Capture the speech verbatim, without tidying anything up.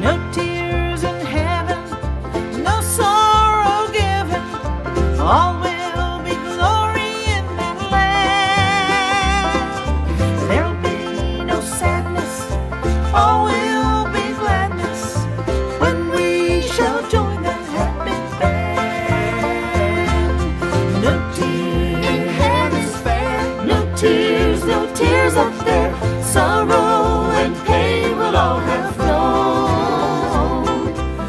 No tears in heaven, no sorrow given. All will be glory in that land. There'll be no sadness, all will be gladness when we shall join that happy band. No tears in heaven's fair, no tears, no tears up there.